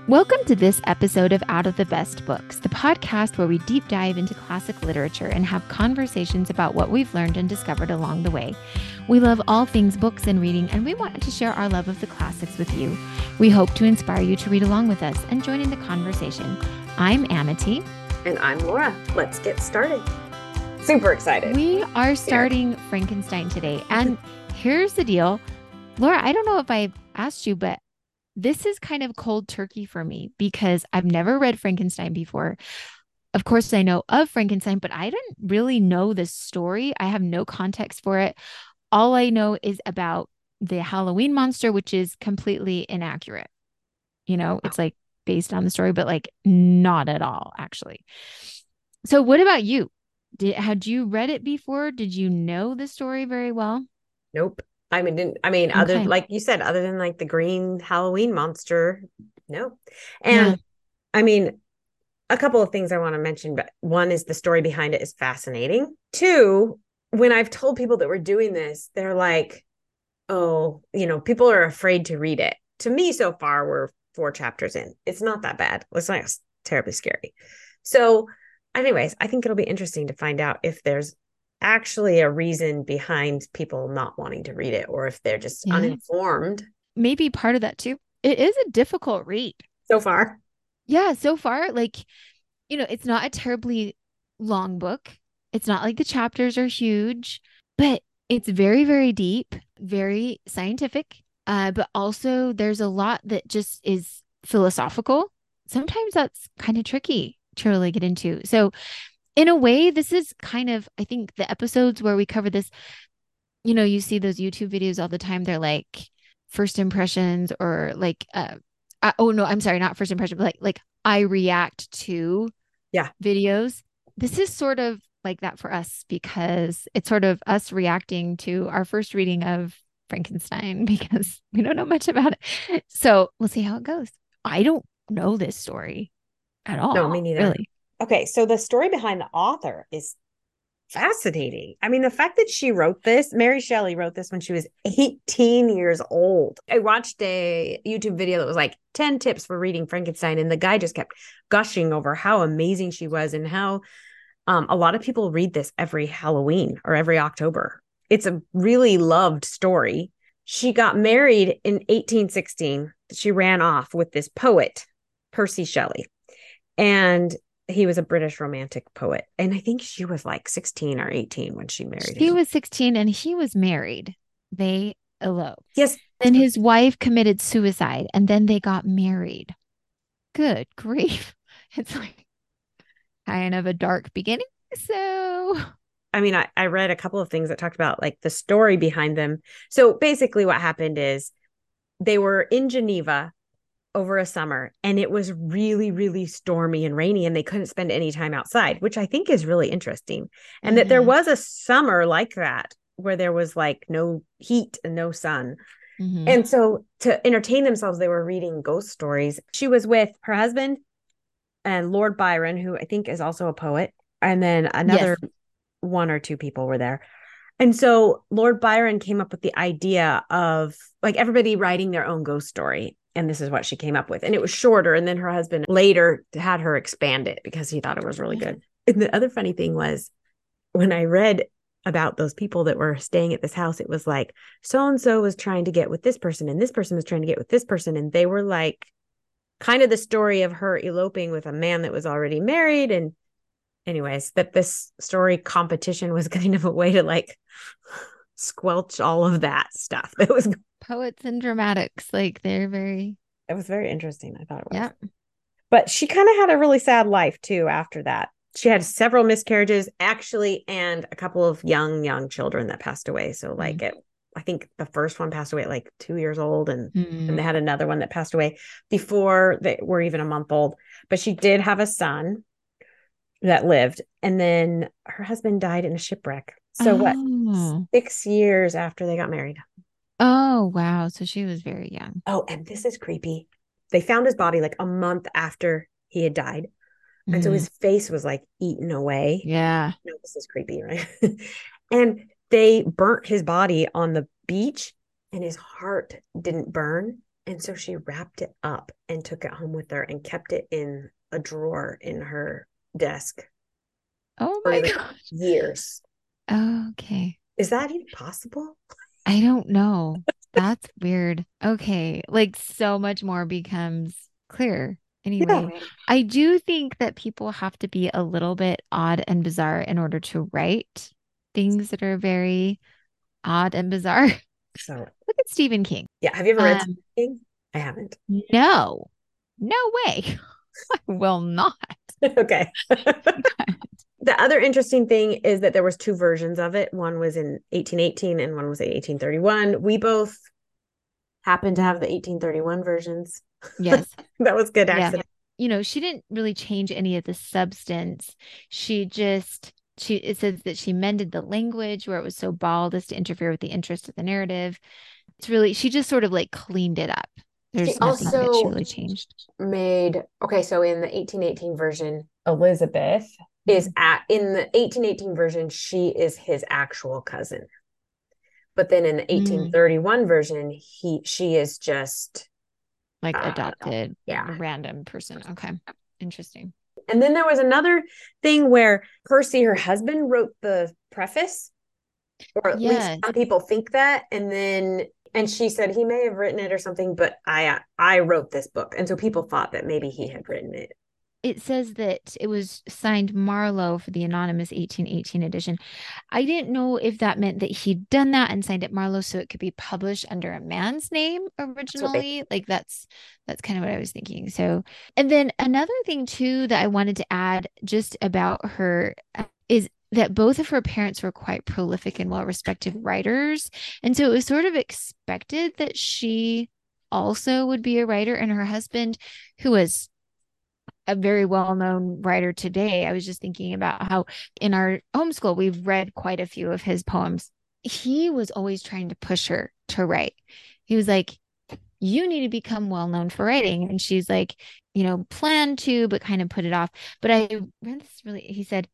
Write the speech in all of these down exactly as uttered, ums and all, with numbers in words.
Welcome to this episode of Out of the Best Books, the podcast where we deep dive into classic literature and have conversations about what we've learned and discovered along the way. We love all things books and reading, and we want to share our love of the classics with you. We hope to inspire you to read along with us and join in the conversation. I'm Amity. And I'm Laura. Let's get started. Super excited. We are starting Here. Frankenstein today. And here's the deal. Laura, I don't know if I asked you, but this is kind of cold turkey for me because I've never read Frankenstein before. Of course, I know of Frankenstein, but I didn't really know the story. I have no context for it. All I know is about the Halloween monster, which is completely inaccurate. You know, it's like based on the story, but like not at all, actually. So what about you? Did, had you read it before? Did you know the story very well? Nope. I mean, didn't, I mean, okay. other, like you said, other than like the green Halloween monster, no. And yeah. I mean, a couple of things I want to mention, but one is the story behind it is fascinating. Two, when I've told people that we're doing this, they're like, oh, you know, people are afraid to read it. To me, so far, we're four chapters in. It's not that bad. It's not terribly scary. So anyways, I think it'll be interesting to find out if there's actually a reason behind people not wanting to read it, or if they're just yeah. uninformed. Maybe part of that too. It is a difficult read. So far. Yeah, so far, like, you know, it's not a terribly long book. It's not like the chapters are huge, but it's very, very deep, very scientific. Uh, but also there's a lot that just is philosophical. Sometimes that's kind of tricky to really get into. So in a way, this is kind of, I think the episodes where we cover this, you know, you see those YouTube videos all the time. They're like first impressions or like, uh, I, oh no, I'm sorry, not first impression, but like, like I react to yeah videos. This is sort of like that for us because it's sort of us reacting to our first reading of Frankenstein because we don't know much about it. So we'll see how it goes. I don't know this story at all. No, me neither. Really. Okay, so the story behind the author is fascinating. I mean, the fact that she wrote this, Mary Shelley wrote this when she was eighteen years old. I watched a YouTube video that was like ten tips for reading Frankenstein, and the guy just kept gushing over how amazing she was and how um, a lot of people read this every Halloween or every October. It's a really loved story. She got married in eighteen sixteen. She ran off with this poet, Percy Shelley. And he was a British romantic poet. And I think she was like sixteen or eighteen when she married She him. was sixteen and he was married. They eloped. Yes. Then his wife committed suicide and then they got married. Good grief. It's like kind of a dark beginning. So, I mean, I, I read a couple of things that talked about like the story behind them. So basically what happened is they were in Geneva over a summer and it was really, really stormy and rainy and they couldn't spend any time outside, which I think is really interesting. And mm-hmm. that there was a summer like that where there was like no heat and no sun. Mm-hmm. And so to entertain themselves, they were reading ghost stories. She was with her husband and Lord Byron, who I think is also a poet. And then another yes. one or two people were there. And so Lord Byron came up with the idea of like everybody writing their own ghost story. And this is what she came up with. And it was shorter. And then her husband later had her expand it because he thought it was really good. And the other funny thing was when I read about those people that were staying at this house, it was like, so-and-so was trying to get with this person and this person was trying to get with this person. And they were like kind of the story of her eloping with a man that was already married. And anyways, that this story competition was kind of a way to like squelch all of that stuff. It was poets and dramatics, like they're very it was very interesting. I thought it was. Yeah. But she kind of had a really sad life too after that. She had several miscarriages actually and a couple of young young children that passed away. So like mm-hmm. it I think the first one passed away at like two years old and, mm-hmm. and they had another one that passed away before they were even a month old. But she did have a son that lived. And then her husband died in a shipwreck. So oh. what? Six years after they got married. Oh, wow. So she was very young. Oh, and this is creepy. They found his body like a month after he had died. And mm-hmm. so his face was like eaten away. Yeah. No, this is creepy, right? And they burnt his body on the beach and his heart didn't burn. And so she wrapped it up and took it home with her and kept it in a drawer in her desk Oh for my like gosh. years. Okay. Is that even possible? I don't know. That's weird. Okay. Like so much more becomes clear. Yeah. Anyway, I do think that people have to be a little bit odd and bizarre in order to write things that are very odd and bizarre. So, Look at Stephen King. yeah. Have you ever read Um, something? I haven't. no, no way. I will not. Okay. The other interesting thing is that there was two versions of it. One was in eighteen eighteen and one was in eighteen thirty-one. We both happen to have the eighteen thirty-one versions. Yes. That was good Yeah. accident. You know, she didn't really change any of the substance. She just she it says that she mended the language where it was so bald as to interfere with the interest of the narrative. It's really she just sort of like cleaned it up. She There's nothing that she also really changed. made, okay, so in the eighteen eighteen version, Elizabeth is at, in the eighteen eighteen version, she is his actual cousin. But then in the Mm, eighteen thirty-one version, he she is just like uh, adopted, yeah. a random person. Okay. Interesting. And then there was another thing where Percy, her husband, wrote the preface, or at least Yes. some people think that. And then, and she said he may have written it or something, but I I wrote this book, and so people thought that maybe he had written it. It says that it was signed Marlowe for the anonymous eighteen eighteen edition. I didn't know if that meant that he'd done that and signed it Marlowe so it could be published under a man's name originally. Like that's that's kind of what I was thinking. So, and then another thing too that I wanted to add just about her uh, is that both of her parents were quite prolific and well-respected writers. And so it was sort of expected that she also would be a writer, and her husband, who was a very well-known writer today. I was just thinking about how in our homeschool, we've read quite a few of his poems. He was always trying to push her to write. He was like, you need to become well-known for writing. And she's like, you know, plan to, but kind of put it off. But I read this really, he said,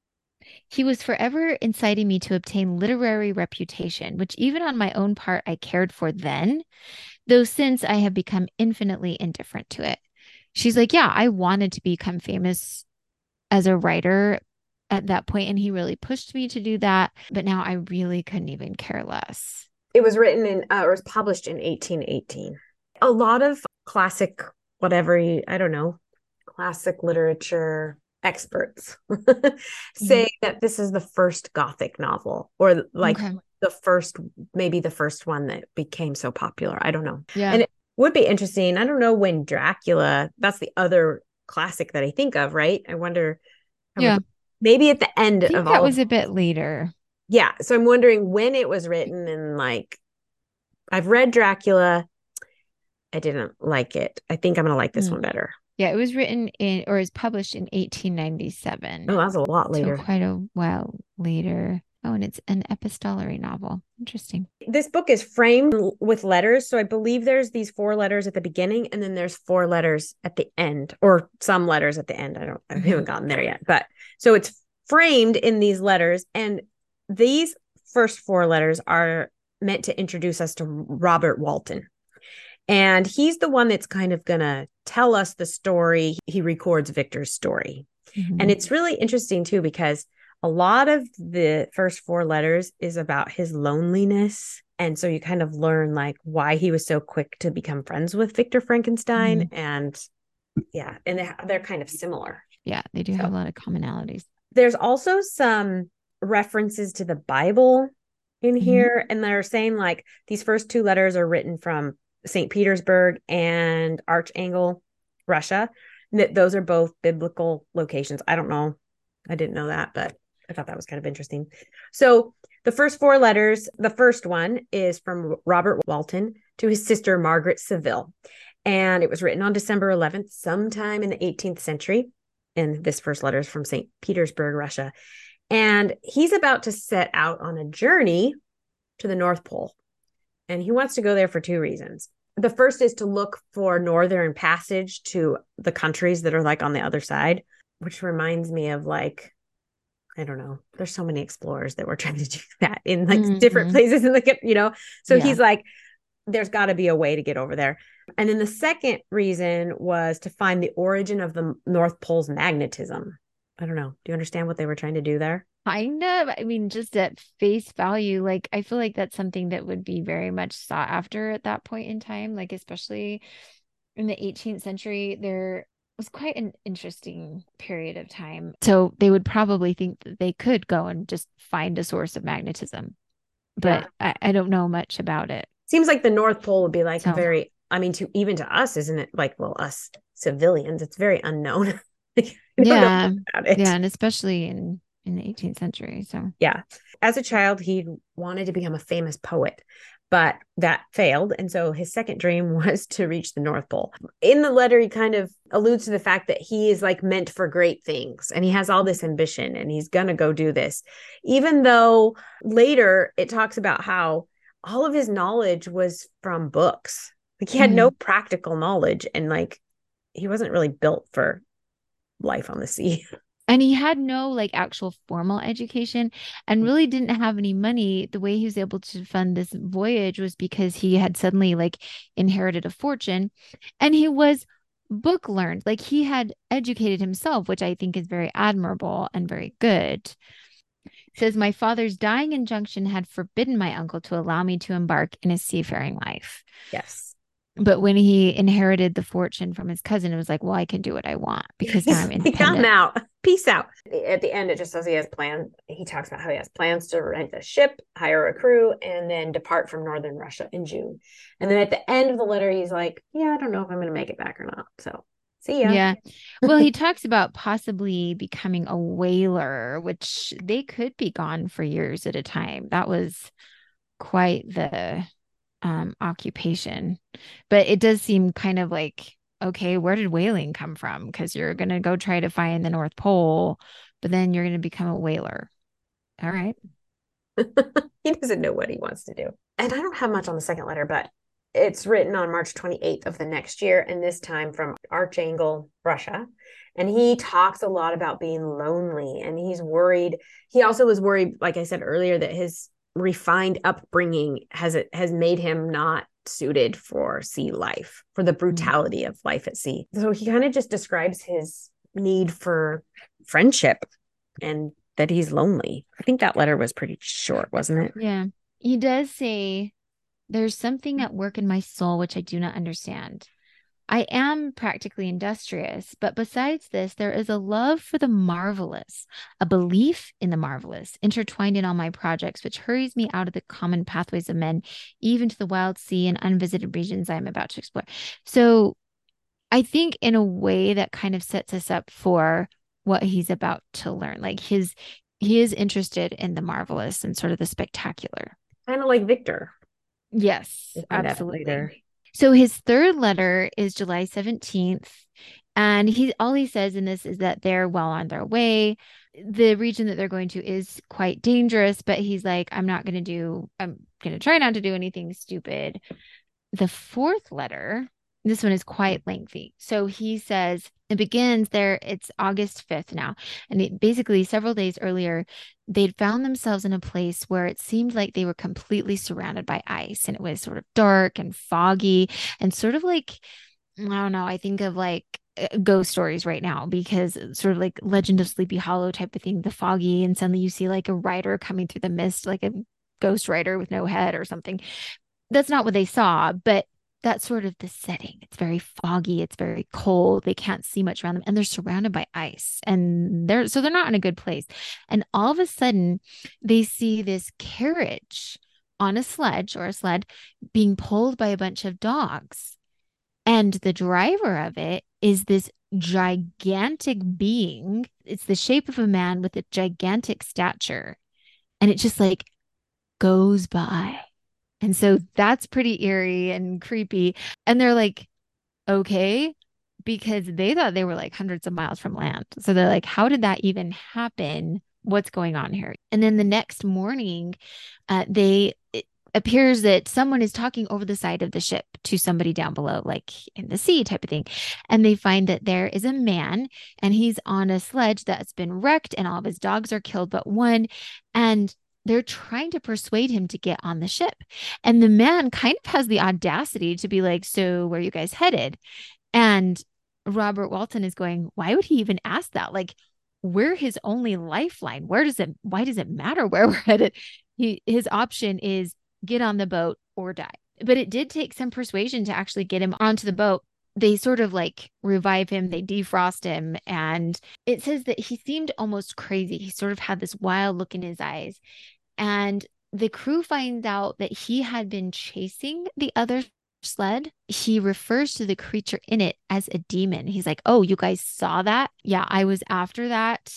he was forever inciting me to obtain literary reputation, which even on my own part, I cared for then, though since I have become infinitely indifferent to it. She's like, yeah, I wanted to become famous as a writer at that point, and he really pushed me to do that. But now I really couldn't even care less. It was written in, uh, or was published in eighteen eighteen. A lot of classic, whatever you, I don't know, classic literature experts say mm-hmm. that this is the first Gothic novel, or like okay. the first, maybe the first one that became so popular. I don't know. Yeah. And it would be interesting. I don't know when Dracula, that's the other classic that I think of, right? I wonder. Yeah. Maybe at the end I think of that all. was a bit later. Yeah. So I'm wondering when it was written, and like, I've read Dracula. I didn't like it. I think I'm going to like this mm. one better. Yeah, it was written in, or is published in eighteen ninety-seven. Oh, that's a lot later. So quite a while later. Oh, and it's an epistolary novel. Interesting. This book is framed with letters. So I believe there's these four letters at the beginning, and then there's four letters at the end, or some letters at the end. I don't, I mm-hmm. haven't gotten there yet. But so it's framed in these letters. And these first four letters are meant to introduce us to Robert Walton. And he's the one that's kind of going to tell us the story. He records Victor's story. Mm-hmm. And it's really interesting, too, because a lot of the first four letters is about his loneliness. And so you kind of learn like why he was so quick to become friends with Victor Frankenstein. Mm-hmm. And yeah, and they're, they're kind of similar. Yeah, they do so, have a lot of commonalities. There's also some references to the Bible in mm-hmm. here. And they're saying like these first two letters are written from Saint Petersburg and Archangel, Russia. That those are both biblical locations. I don't know. I didn't know that, but I thought that was kind of interesting. So the first four letters, the first one is from Robert Walton to his sister, Margaret Seville. And it was written on December eleventh, sometime in the eighteenth century. And this first letter is from Saint Petersburg, Russia. And he's about to set out on a journey to the North Pole. And he wants to go there for two reasons. The first is to look for northern passage to the countries that are like on the other side, which reminds me of like, I don't know, there's so many explorers that were trying to do that in like mm-hmm. different places in the, you know, so yeah. he's like, there's got to be a way to get over there. And then the second reason was to find the origin of the North Pole's magnetism. I don't know. Do you understand what they were trying to do there? Kind of. I mean, just at face value, like I feel like that's something that would be very much sought after at that point in time, like especially in the eighteenth century, there was quite an interesting period of time. So they would probably think that they could go and just find a source of magnetism, Yeah. but I, I don't know much about it. Seems like the North Pole would be like So very, I mean, to even to us, isn't it? Like, well, us civilians, it's very unknown. We don't know yeah, about it. yeah, and especially in in the eighteenth century. So Yeah. As a child, he wanted to become a famous poet, but that failed. And so his second dream was to reach the North Pole. In the letter, he kind of alludes to the fact that he is like meant for great things and he has all this ambition and he's going to go do this. Even though later it talks about how all of his knowledge was from books. Like he had no Mhm. practical knowledge and like he wasn't really built for life on the sea. And he had no like actual formal education and really didn't have any money. The way he was able to fund this voyage was because he had suddenly like inherited a fortune and he was book learned. Like he had educated himself, which I think is very admirable and very good. It says, my father's dying injunction had forbidden my uncle to allow me to embark in a seafaring life. Yes. But when he inherited the fortune from his cousin, it was like, well, I can do what I want because now I'm independent. I'm out. Peace out. At the end, it just says he has plans. He talks about how he has plans to rent a ship, hire a crew, and then depart from northern Russia in June. And then at the end of the letter, he's like, yeah, I don't know if I'm going to make it back or not. So see ya. Yeah. Well, he talks about possibly becoming a whaler, which they could be gone for years at a time. That was quite the um, occupation. But it does seem kind of like, okay, where did whaling come from? Because you're going to go try to find the North Pole, but then you're going to become a whaler. All right. He doesn't know what he wants to do. And I don't have much on the second letter, but it's written on March twenty-eighth of the next year, and this time from Archangel, Russia. And he talks a lot about being lonely and he's worried. He also was worried, like I said earlier, that his refined upbringing has it has made him not suited for sea life, for the brutality of life at sea. So he kind of just describes his need for friendship and that he's lonely. I think that letter was pretty short, wasn't it? Yeah. He does say, there's something at work in my soul which I do not understand. I am practically industrious, but besides this, there is a love for the marvelous, a belief in the marvelous, intertwined in all my projects, which hurries me out of the common pathways of men, even to the wild sea and unvisited regions I am about to explore. So I think in a way that kind of sets us up for what he's about to learn. Like his, he is interested in the marvelous and sort of the spectacular. Kind of like Victor. Yes, We'll find out absolutely. later. So his third letter is July seventeenth. And he all he says in this is that they're well on their way. The region that they're going to is quite dangerous, but he's like, I'm not going to do, I'm going to try not to do anything stupid. The fourth letter, this one is quite lengthy. So he says it begins there, it's August fifth now. And it, basically, several days earlier, they'd found themselves in a place where it seemed like they were completely surrounded by ice. And it was sort of dark and foggy and sort of like, I don't know, I think of like ghost stories right now because it's sort of like Legend of Sleepy Hollow type of thing, the foggy, and suddenly you see like a rider coming through the mist, like a ghost rider with no head or something. That's not what they saw, but that's sort of the setting. It's very foggy, it's very cold, they can't see much around them, and they're surrounded by ice, and they're so they're not in a good place. And all of a sudden they see this carriage on a sledge or a sled being pulled by a bunch of dogs. And the driver of it is this gigantic being. It's the shape of a man with a gigantic stature. And it just like goes by. And so that's pretty eerie and creepy. And they're like, okay, because they thought they were like hundreds of miles from land. So they're like, how did that even happen? What's going on here? And then the next morning, uh, they, it appears that someone is talking over the side of the ship to somebody down below, like in the sea type of thing. And they find that there is a man and he's on a sledge that's been wrecked and all of his dogs are killed but one. And they're trying to persuade him to get on the ship. And the man kind of has the audacity to be like, so where are you guys headed? And Robert Walton is going, why would he even ask that? Like, we're his only lifeline. Where does it, why does it matter where we're headed? He, his option is get on the boat or die. But it did take some persuasion to actually get him onto the boat. They sort of like revive him, they defrost him. And it says that he seemed almost crazy. He sort of had this wild look in his eyes. And the crew finds out that he had been chasing the other sled. He refers to the creature in it as a demon. He's like, oh, you guys saw that? Yeah, I was after that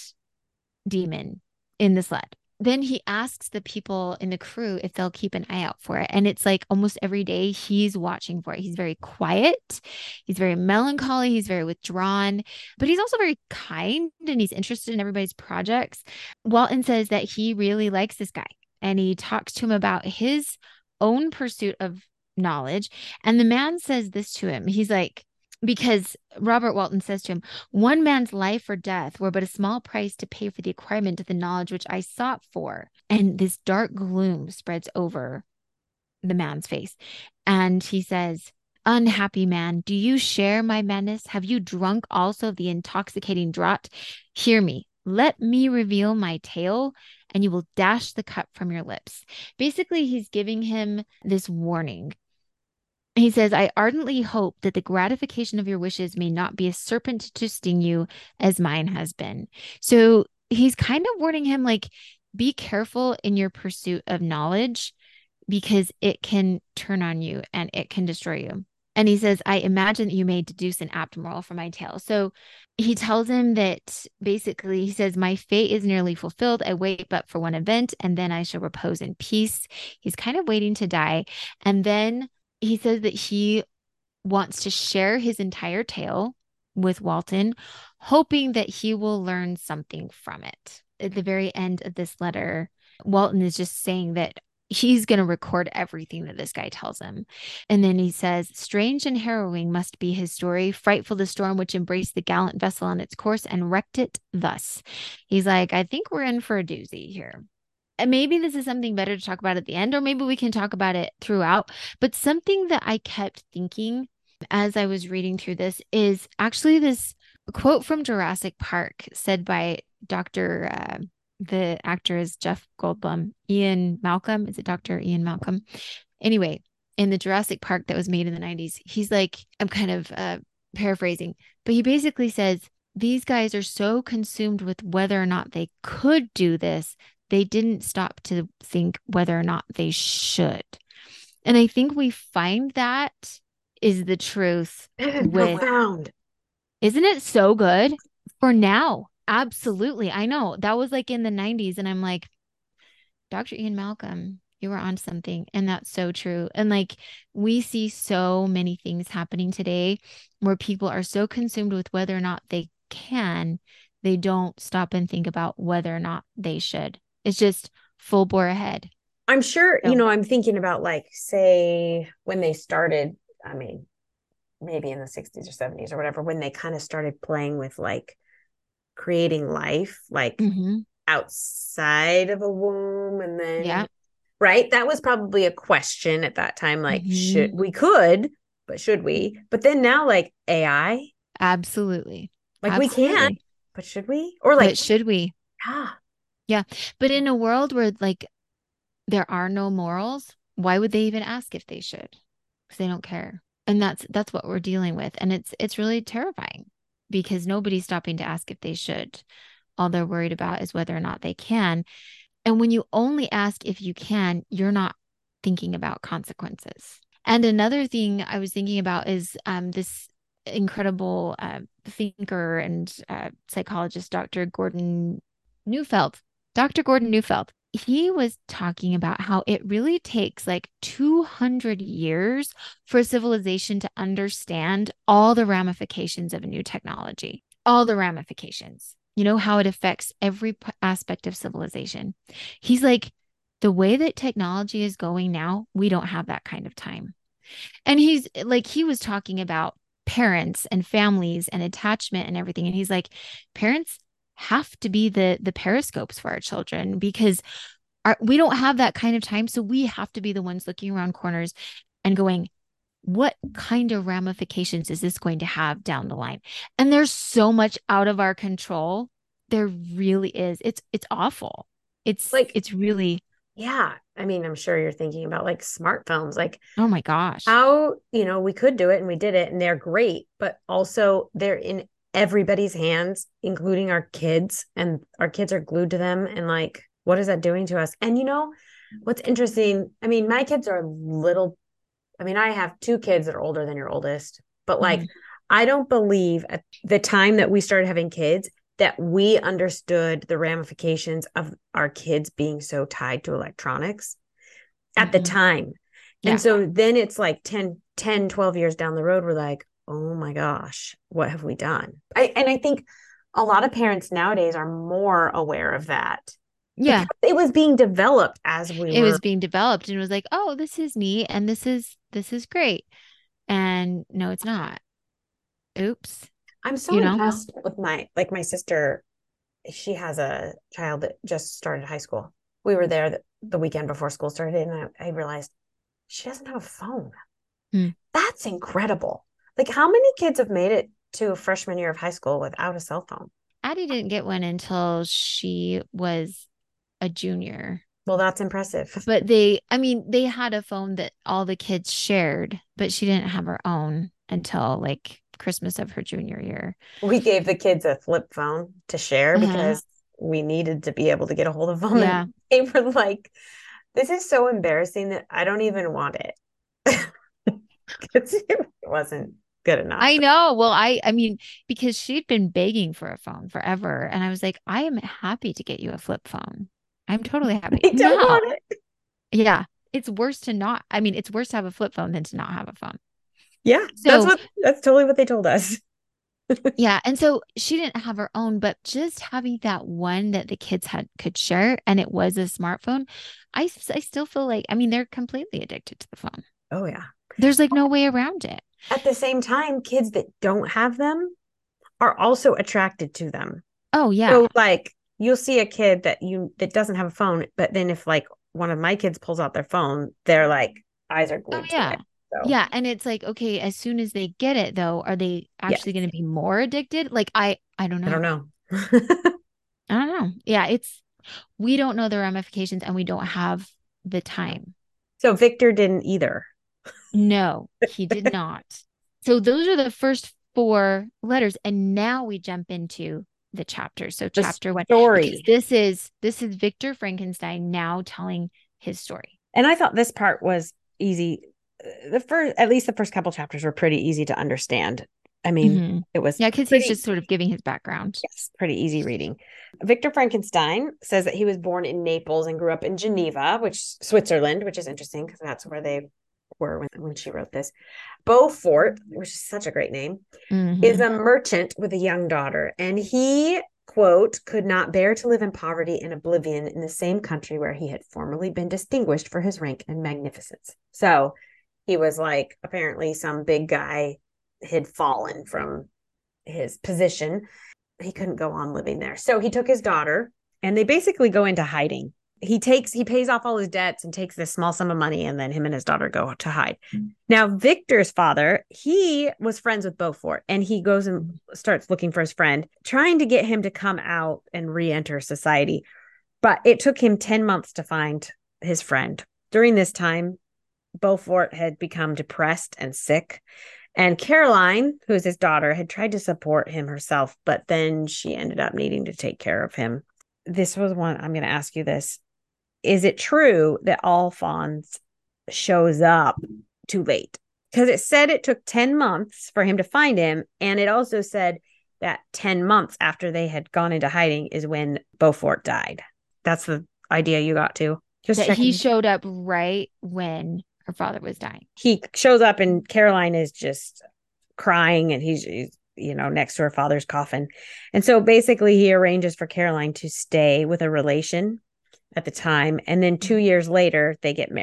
demon in the sled. Then he asks the people in the crew if they'll keep an eye out for it. And it's like almost every day he's watching for it. He's very quiet. He's very melancholy. He's very withdrawn, but he's also very kind and he's interested in everybody's projects. Walton says that he really likes this guy and he talks to him about his own pursuit of knowledge. And the man says this to him. He's like, because Robert Walton says to him, one man's life or death were but a small price to pay for the acquirement of the knowledge which I sought for. And this dark gloom spreads over the man's face. And he says, unhappy man, do you share my madness? Have you drunk also of the intoxicating draught? Hear me. Let me reveal my tale, and you will dash the cup from your lips. Basically, he's giving him this warning. He says, I ardently hope that the gratification of your wishes may not be a serpent to sting you as mine has been. So he's kind of warning him, like, be careful in your pursuit of knowledge because it can turn on you and it can destroy you. And he says, I imagine that you may deduce an apt moral from my tale. So he tells him that basically, he says, my fate is nearly fulfilled. I wait but for one event, and then I shall repose in peace. He's kind of waiting to die. And then he says that he wants to share his entire tale with Walton, hoping that he will learn something from it. At the very end of this letter, Walton is just saying that he's going to record everything that this guy tells him. And then he says, strange and harrowing must be his story, frightful the storm which embraced the gallant vessel on its course and wrecked it thus. He's like, I think we're in for a doozy here. And maybe this is something better to talk about at the end, or maybe we can talk about it throughout. But something that I kept thinking as I was reading through this is actually this quote from Jurassic Park said by Doctor Uh, the actor is Jeff Goldblum, Ian Malcolm. Is it Doctor Ian Malcolm? Anyway, in the Jurassic Park that was made in the nineties, he's like, I'm kind of uh, paraphrasing, but he basically says, these guys are so consumed with whether or not they could do this, they didn't stop to think whether or not they should. And I think we find that is the truth. With, profound. Isn't it so good for now? Absolutely. I know that was like in the nineties. And I'm like, Doctor Ian Malcolm, you were on something. And that's so true. And like, we see so many things happening today where people are so consumed with whether or not they can, they don't stop and think about whether or not they should. It's just full bore ahead. I'm sure, So, you know, I'm thinking about like, say, when they started, I mean, maybe in the sixties or seventies or whatever, when they kind of started playing with like creating life, like mm-hmm. outside of a womb. And then, yeah, right. That was probably a question at that time. Like, mm-hmm. should we could, but should we? But then now like A I. Absolutely. Like Absolutely. we can, but should we? Or like, but should we? Yeah. Yeah. But in a world where like there are no morals, why would they even ask if they should? Because they don't care. And that's that's what we're dealing with. And it's it's really terrifying because nobody's stopping to ask if they should. All they're worried about is whether or not they can. And when you only ask if you can, you're not thinking about consequences. And another thing I was thinking about is um, this incredible uh, thinker and uh, psychologist, Doctor Gordon Neufeld. Doctor Gordon Neufeld. He was talking about how it really takes like two hundred years for a civilization to understand all the ramifications of a new technology, all the ramifications, you know, how it affects every aspect of civilization. He's like, the way that technology is going now, we don't have that kind of time. And he's like, he was talking about parents and families and attachment and everything. And he's like, parents have to be the the periscopes for our children because Our, we don't have that kind of time. So we have to be the ones looking around corners and going, what kind of ramifications is this going to have down the line? And there's so much out of our control. There really is. It's it's awful. It's Like, it's really, yeah. I mean, I'm sure you're thinking about like smartphones, like oh my gosh. how, you know, we could do it and we did it and they're great, but also they're in everybody's hands, including our kids, and our kids are glued to them. And like, what is that doing to us? And you know, what's interesting, I mean, my kids are little, I mean, I have two kids that are older than your oldest, but like, Mhm. I don't believe at the time that we started having kids that we understood the ramifications of our kids being so tied to electronics at the Mhm. time. Yeah. And so then it's like ten, ten, twelve years down the road, we're like, oh my gosh, what have we done? I, and I think a lot of parents nowadays are more aware of that because Yeah. it was being developed as we It were. was being developed and it was like, oh, this is neat and this is this is great. And no, it's not. Oops. I'm so You know? impressed with my, like my sister, she has a child that just started high school. We were there the, the weekend before school started, and I, I realized she doesn't have a phone. Hmm. That's incredible. Like, how many kids have made it to a freshman year of high school without a cell phone? Addie didn't get one until she was a junior. Well, that's impressive. But they, I mean, they had a phone that all the kids shared, but she didn't have her own until like Christmas of her junior year. We gave the kids a flip phone to share Uh-huh. because we needed to be able to get a hold of them. Yeah. And they were like, this is so embarrassing that I don't even want it. Because it wasn't good enough. I know. Well, I I mean, because she'd been begging for a phone forever, and I was like, I am happy to get you a flip phone. I'm totally happy. I don't Now, want it. yeah, it's worse to not, I mean, it's worse to have a flip phone than to not have a phone. Yeah, that's So, what that's totally what they told us. yeah, and so she didn't have her own, but just having that one that the kids had could share and it was a smartphone, I s- I still feel like, I mean, they're completely addicted to the phone. Oh yeah. There's like no way around it. At the same time, kids that don't have them are also attracted to them. Oh, yeah. So like you'll see a kid that you that doesn't have a phone, but then if like one of my kids pulls out their phone, they're like eyes are Oh, glued to yeah. it. So Yeah. And it's like, okay, as soon as they get it though, are they yeah, actually going to be more addicted? Like, I, I don't I don't know. know. I don't know. Yeah. It's, we don't know the ramifications and we don't have the time. So Victor didn't either. No, he did not. So those are the first four letters. And now we jump into the chapters. So The chapter one, because story. this is, this is Victor Frankenstein now telling his story. And I thought this part was easy. The first, at least the first couple chapters were pretty easy to understand. I mean, Hmm. it was Yeah. Cause he's pretty, just sort of giving his background. yes, pretty easy reading. Victor Frankenstein says that he was born in Naples and grew up in Geneva, which Switzerland, which is interesting because that's where they were when, when she wrote this. Beaufort, which is such a great name, is Hmm. a merchant with a young daughter. And he, quote, could not bear to live in poverty and oblivion in the same country where he had formerly been distinguished for his rank and magnificence. So he was like, apparently, some big guy had fallen from his position. He couldn't go on living there. So he took his daughter and they basically go into hiding. He takes, he pays off all his debts and takes this small sum of money, and then him and his daughter go to hide. Now, Victor's father, he was friends with Beaufort, and he goes and starts looking for his friend, trying to get him to come out and re-enter society. But it took him ten months to find his friend. During this time, Beaufort had become depressed and sick. And Caroline, who is his daughter, had tried to support him herself, but then she ended up needing to take care of him. This was one, I'm going to ask you this. Is it true that Alphonse shows up too late? Because it said it took ten months for him to find him. And it also said that ten months after they had gone into hiding is when Beaufort died. That's the idea you got to. Just That checking. he showed up right when her father was dying. He shows up and Caroline is just crying, and he's, he's you know, next to her father's coffin. And so basically he arranges for Caroline to stay with a relation at the time. And then two years later, they get married.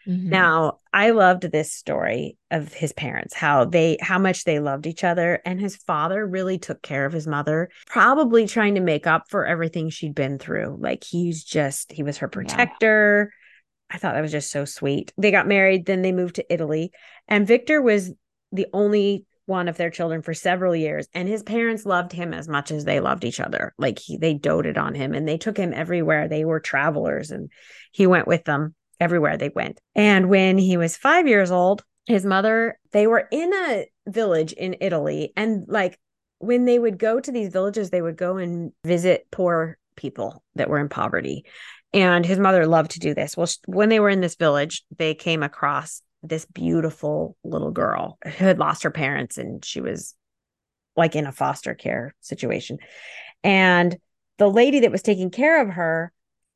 Mm-hmm. Now, I loved this story of his parents, how they how much they loved each other, and his father really took care of his mother, probably trying to make up for everything she'd been through. Like he's just he was her Yeah. protector. I thought that was just so sweet. They got married, then they moved to Italy, and Victor was the only one of their children for several years, and his parents loved him as much as they loved each other. Like he, they doted on him, and they took him everywhere. They were travelers, and he went with them everywhere they went. And when he was five years old, his mother, they were in a village in Italy, and like when they would go to these villages, they would go and visit poor people that were in poverty. And his mother loved to do this. Well, when they were in this village, they came across this beautiful little girl who had lost her parents, and she was like in a foster care situation. And the lady that was taking care of her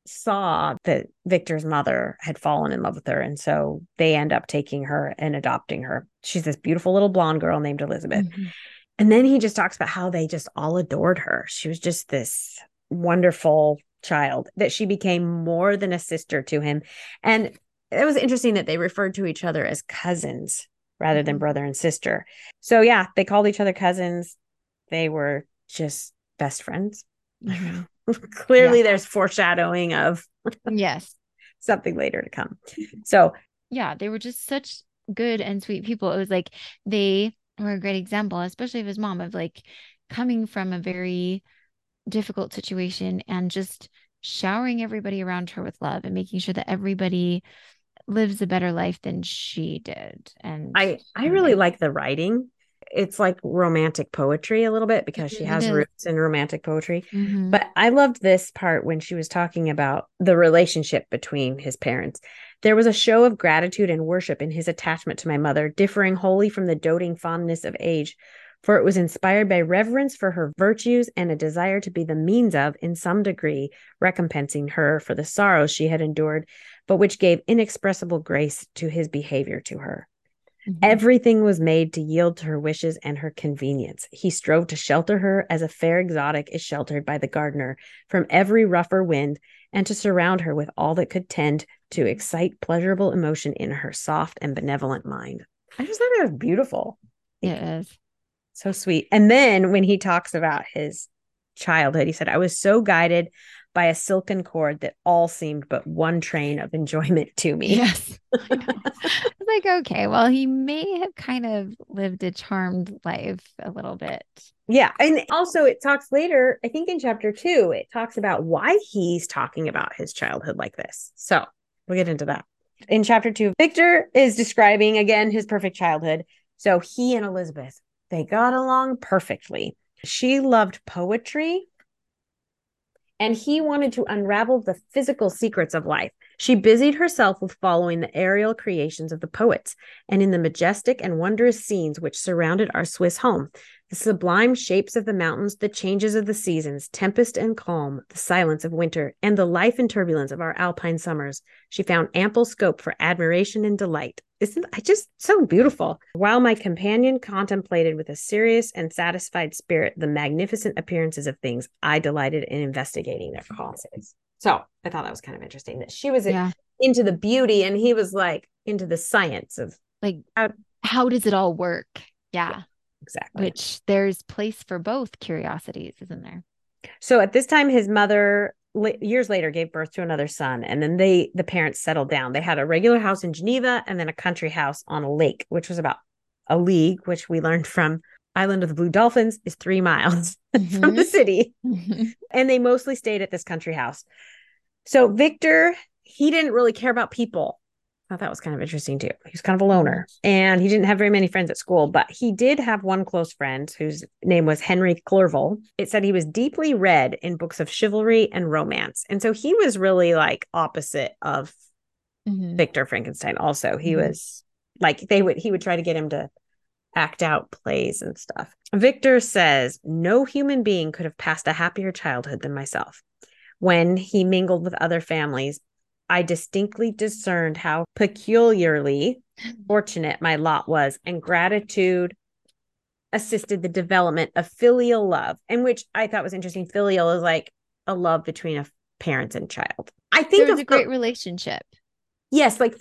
saw that Victor's mother had fallen in love with her. And so they end up taking her and adopting her. She's this beautiful little blonde girl named Elizabeth. Mm-hmm. And then he just talks about how they just all adored her. She was just this wonderful child, that she became more than a sister to him. And it was interesting that they referred to each other as cousins rather than Mm-hmm. brother and sister. So yeah, they called each other cousins. They were just best friends. Mm-hmm. Clearly Yeah. there's foreshadowing of Yes. something later to come. So Yeah, they were just such good and sweet people. It was like they were a great example, especially of his mom, of like coming from a very difficult situation and just showering everybody around her with love and making sure that everybody lives a better life than she did. And I I really anyway, like the writing. It's like romantic poetry a little bit because she mhm, it has is. roots in romantic poetry. Mm-hmm. But I loved this part when she was talking about the relationship between his parents. There was a show of gratitude and worship in his attachment to my mother, differing wholly from the doting fondness of age, for it was inspired by reverence for her virtues and a desire to be the means of, in some degree, recompensing her for the sorrows she had endured, but which gave inexpressible grace to his behavior to her. Mm-hmm. Everything was made to yield to her wishes and her convenience. He strove to shelter her as a fair exotic is sheltered by the gardener from every rougher wind, and to surround her with all that could tend to excite pleasurable emotion in her soft and benevolent mind. I just thought it was beautiful. It Like, is. so sweet. And then when he talks about his childhood, he said, I was so guided by a silken cord that all seemed but one train of enjoyment to me. Yes. I know. I was like, okay, well, he may have kind of lived a charmed life a little bit. Yeah. And also, it talks later, I think in chapter two, it talks about why he's talking about his childhood like this. So we'll get into that. In chapter two, Victor is describing again his perfect childhood. So he and Elizabeth, they got along perfectly. She loved poetry, and he wanted to unravel the physical secrets of life. She busied herself with following the aerial creations of the poets, and in the majestic and wondrous scenes which surrounded our Swiss home, the sublime shapes of the mountains, the changes of the seasons, tempest and calm, the silence of winter, and the life and turbulence of our alpine summers, she found ample scope for admiration and delight. Isn't I just so beautiful? While my companion contemplated with a serious and satisfied spirit the magnificent appearances of things, I delighted in investigating their causes. So I thought that was kind of interesting that she was Yeah. into the beauty and he was like into the science of Like, how. how does it all work? Yeah. Exactly. Which there's place for both curiosities, isn't there? So at this time, his mother years later gave birth to another son, and then they the parents settled down. They had a regular house in Geneva and then a country house on a lake, which was about a league, which we learned from Island of the Blue Dolphins is three miles mm-hmm. from the city. Mm-hmm. And they mostly stayed at this country house. So Victor, he didn't really care about people. I thought that was kind of interesting too. He was kind of a loner, and he didn't have very many friends at school, but he did have one close friend whose name was Henry Clerval. It said he was deeply read in books of chivalry and romance. And so he was really like opposite of mm-hmm. Victor Frankenstein. Also, he mm-hmm. was like, they would, he would try to get him to act out plays and stuff. Victor says, no human being could have passed a happier childhood than myself. When he mingled with other families, I distinctly discerned how peculiarly fortunate my lot was, and gratitude assisted the development of filial love, and which I thought was interesting. Filial is like a love between a parent and child. I think there was of a great relationship. Yes, like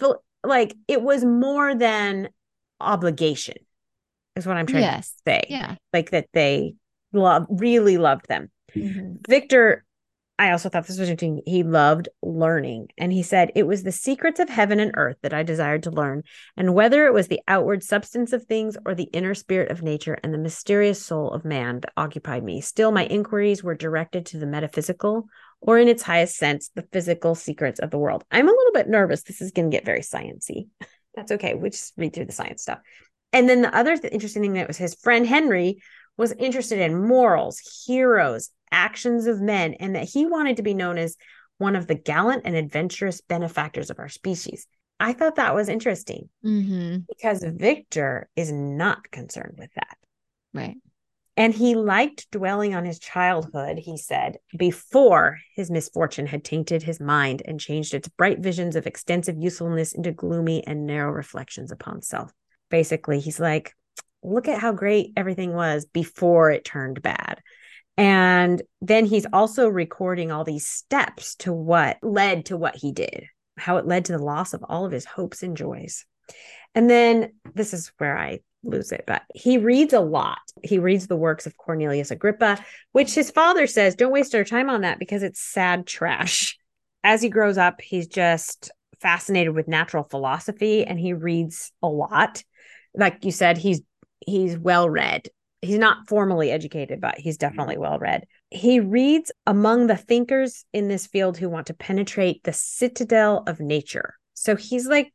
like it was more than obligation, is what I'm trying Yes. to say. Yeah. Like that they love really loved them. Mm-hmm. Victor, I also thought this was interesting. He loved learning. And he said, it was the secrets of heaven and earth that I desired to learn. And whether it was the outward substance of things or the inner spirit of nature and the mysterious soul of man that occupied me, still my inquiries were directed to the metaphysical, or in its highest sense, the physical secrets of the world. I'm a little bit nervous. This is going to get very sciencey. That's okay. We just read through the science stuff. And then the other th- interesting thing that was his friend Henry was interested in morals, heroes, actions of men, and that he wanted to be known as one of the gallant and adventurous benefactors of our species. I thought that was interesting Mm-hmm. because Victor is not concerned with that. Right. And he liked dwelling on his childhood, he said, before his misfortune had tainted his mind and changed its bright visions of extensive usefulness into gloomy and narrow reflections upon self. Basically, he's like, look at how great everything was before it turned bad. And then he's also recording all these steps to what led to what he did, how it led to the loss of all of his hopes and joys. And then this is where I lose it, but he reads a lot. He reads the works of Cornelius Agrippa, which his father says, don't waste our time on that because it's sad trash. As he grows up, he's just fascinated with natural philosophy and he reads a lot. Like you said, he's he's well read. He's not formally educated, but he's definitely well read. He reads among the thinkers in this field who want to penetrate the citadel of nature. So he's like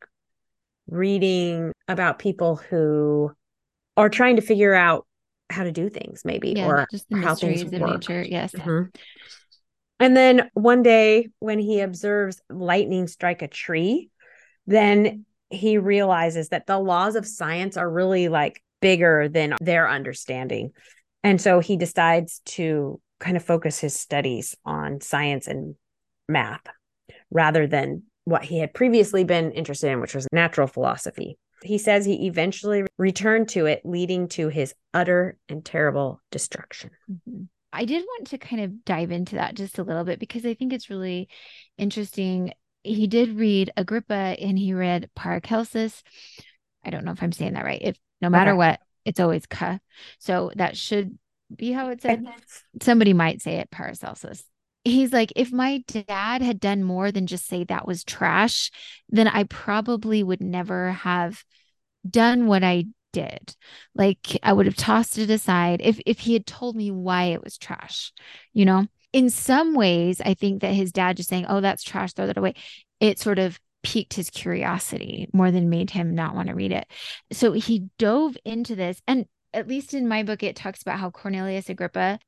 reading about people who are trying to figure out how to do things, maybe, Yeah, or just the how things mysteries of work. nature. Yes. Mm-hmm. And then one day when he observes lightning strike a tree, then he realizes that the laws of science are really like bigger than their understanding. And so he decides to kind of focus his studies on science and math rather than what he had previously been interested in, which was natural philosophy. He says he eventually returned to it, leading to his utter and terrible destruction. Mm-hmm. I did want to kind of dive into that just a little bit because I think it's really interesting. He did read Agrippa and he read Paracelsus. I don't know if I'm saying that right. If no matter Okay. what, it's always ka. So that should be how it's said. Somebody might say it Paracelsus. He's like, if my dad had done more than just say that was trash, then I probably would never have done what I did. Like I would have tossed it aside if if he had told me why it was trash, you know? In some ways, I think that his dad just saying, "Oh, that's trash, throw that away," it sort of piqued his curiosity more than made him not want to read it. So he dove into this, and at least in my book, it talks about how Cornelius Agrippa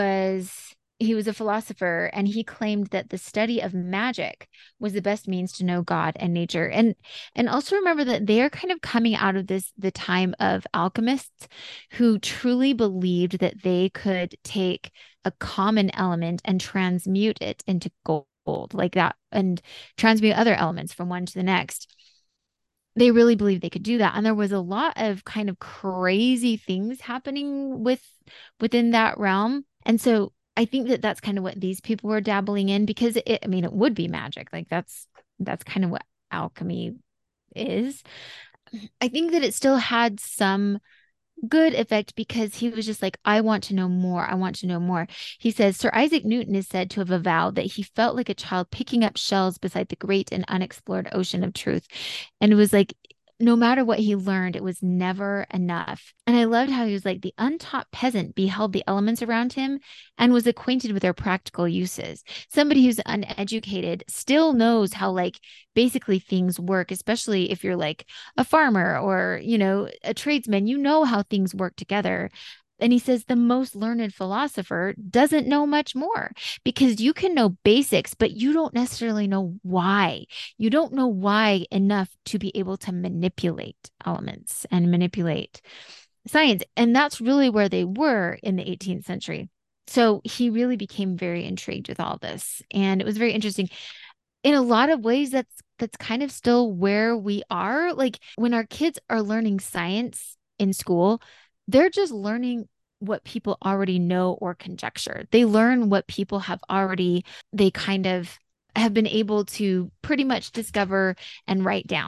was he was a philosopher and he claimed that the study of magic was the best means to know God and nature. And and also remember that they are kind of coming out of this the time of alchemists who truly believed that they could take a common element and transmute it into gold like that and transmute other elements from one to the next. They really believed they could do that. And there was a lot of kind of crazy things happening with within that realm. And so I think that that's kind of what these people were dabbling in because it, I mean, it would be magic. Like that's, that's kind of what alchemy is. I think that it still had some good effect because he was just like, I want to know more. I want to know more. He says, Sir Isaac Newton is said to have avowed that he felt like a child picking up shells beside the great and unexplored ocean of truth. And it was like, no matter what he learned, it was never enough. And I loved how he was like the untaught peasant beheld the elements around him and was acquainted with their practical uses. Somebody who's uneducated still knows how like basically things work, especially if you're like a farmer or, you know, a tradesman, you know how things work together. And he says the most learned philosopher doesn't know much more because you can know basics, but you don't necessarily know why. You don't know why enough to be able to manipulate elements and manipulate science. And that's really where they were in the eighteenth century. So he really became very intrigued with all this. And it was very interesting. In a lot of ways, that's that's kind of still where we are. Like when our kids are learning science in school, they're just learning what people already know or conjecture. They learn what people have already, they kind of have been able to pretty much discover and write down.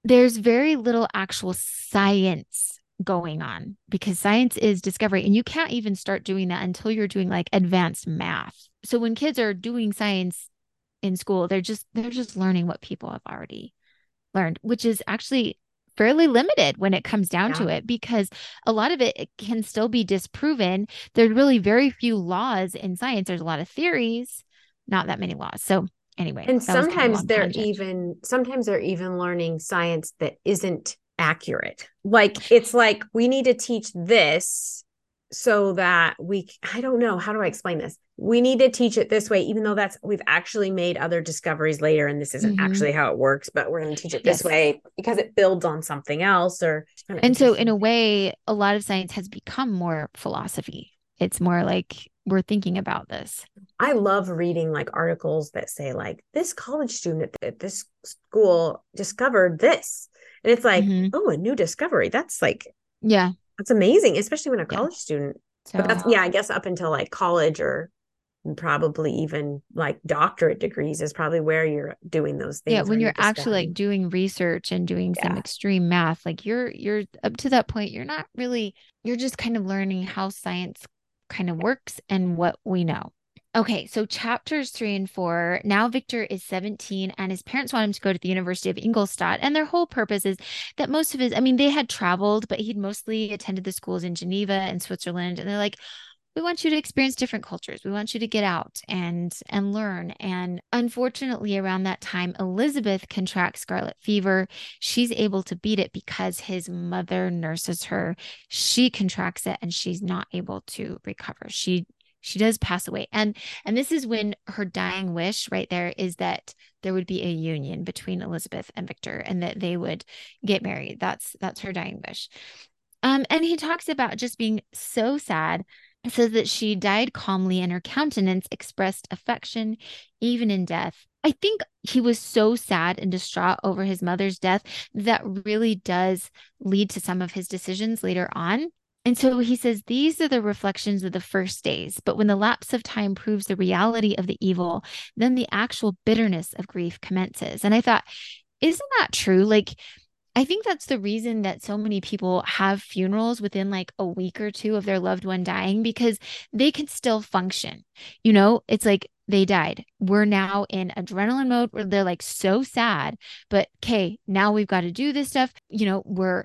there's very little actual science going on because science is discovery. And you can't even start doing that until you're doing like advanced math. So when kids are doing science in school, they're just they're just learning what people have already learned, which is actually fairly limited when it comes down Yeah. to it, because a lot of it, it can still be disproven. There's really very few laws in science. There's a lot of theories, not that many laws. So anyway, And that was kind of a sometimes long they're tangent. even sometimes they're even learning science that isn't accurate. Like it's like we need to teach this so that we I don't know, how do I explain this? We need to teach it this way, even though that's we've actually made other discoveries later and this isn't Hmm. actually how it works, but we're going to teach it this Yes. way because it builds on something else or it's kind of And so in interesting. a way, a lot of science has become more philosophy. It's more like we're thinking about this. I love reading like articles that say like this college student at this school discovered this. And it's like, Hmm. oh, a new discovery. That's like Yeah. that's amazing, especially when a Yeah. college student. But that's So yeah, I guess up until like college or probably even like doctorate degrees is probably where you're doing those yeah, things where when you're you're actually like discovering. doing research and doing some Yeah. extreme math, like you're you're up to that point, you're not really, you're just kind of learning how science kind of works and what we know. Okay, so chapters three and four. Now Victor is seventeen and his parents want him to go to the University of Ingolstadt. And their whole purpose is that most of his, I mean, they had traveled, but he'd mostly attended the schools in Geneva and Switzerland. And they're like, we want you to experience different cultures. We want you to get out and and learn. And unfortunately, around that time, Elizabeth contracts scarlet fever. She's able to beat it because his mother nurses her. She contracts it and she's not able to recover. She she does pass away. And and this is when her dying wish right there is that there would be a union between Elizabeth and Victor and that they would get married. That's that's her dying wish. Um, and he talks about just being so sad. It says that she died calmly and her countenance expressed affection even in death. I think he was so sad and distraught over his mother's death that really does lead to some of his decisions later on. And so he says, these are the reflections of the first days. But when the lapse of time proves the reality of the evil, then the actual bitterness of grief commences. And I thought, isn't that true? Like, I think that's the reason that so many people have funerals within like a week or two of their loved one dying because they can still function. You know, it's like they died. We're now in adrenaline mode where they're like so sad, but okay, now we've got to do this stuff. You know, we're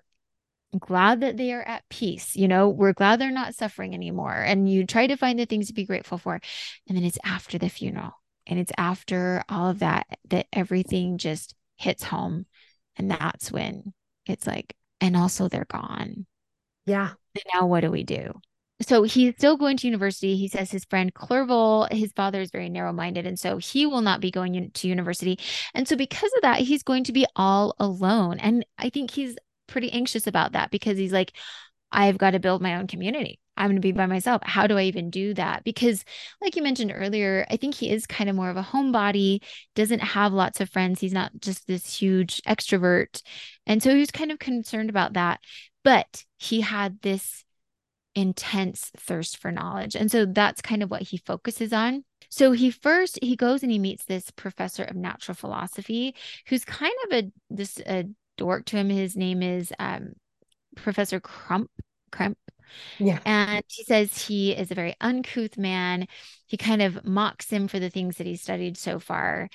glad that they are at peace. You know, we're glad they're not suffering anymore. And you try to find the things to be grateful for. And then it's after the funeral and it's after all of that that everything just hits home. And that's when it's like, and also they're gone. Yeah. And now what do we do? So he's still going to university. He says his friend Clerval, his father is very narrow minded. And so he will not be going to university. And so because of that, he's going to be all alone. And I think he's pretty anxious about that because he's like, I've got to build my own community. I'm going to be by myself. How do I even do that? Because, like you mentioned earlier, I think he is kind of more of a homebody, doesn't have lots of friends. He's not just this huge extrovert. And so he was kind of concerned about that. But he had this intense thirst for knowledge. And so that's kind of what he focuses on. So he first he goes and he meets this professor of natural philosophy who's kind of a this a dork to him. His name is um, Professor Crump. Crump. Yeah. And he says he is a very uncouth man. He kind of mocks him for the things that he studied so far.